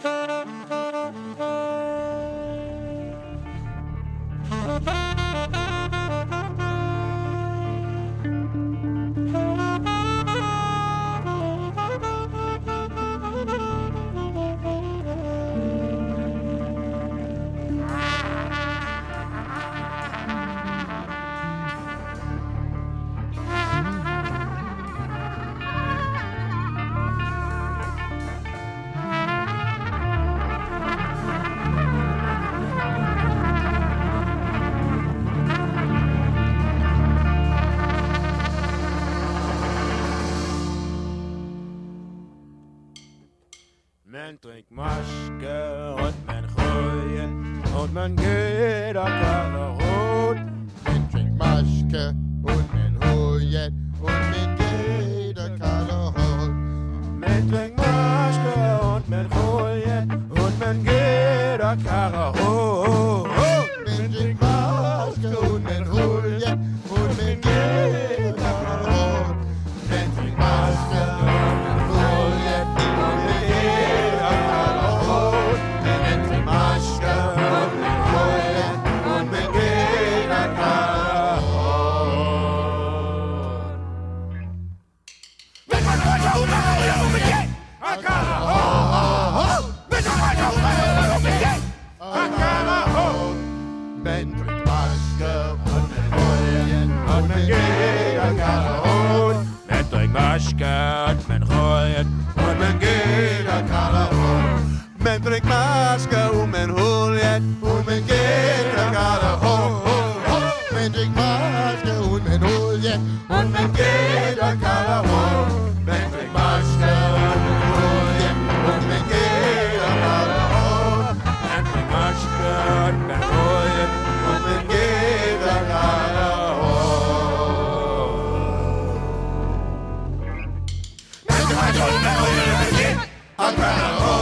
Man trinkt Maske und man Röjen und man geht auf Kamerun. Man trinkt Maske und man Röjen und man geht auf Kamerun. Man trinkt Maske und man Röjen und man geht auf Kamerun. Man trinkt Maske und man Röjen und man geht auf Kamerun. Man trinkt Maske und man Röjen und man geht auf Kamerun. Man trinkt Maske und man Röjen und man geht auf Men trinkt Maske und man Röjen und man geht auf Kamerun. Man trinkt Maske und man Röjen und man geht auf Kamerun. Men trinkt Maske und man Röjen und man geht auf Kamerun. Men trinkt Maske und man Röjen und man geht auf Kamerun. Men trinkt Maske und man Röjen und man geht auf Kamerun. Man trinkt Maske und man Röjen Und man geht auf Kamerun. Men trinkt Maske und man Röjen und man geht auf Kamerun.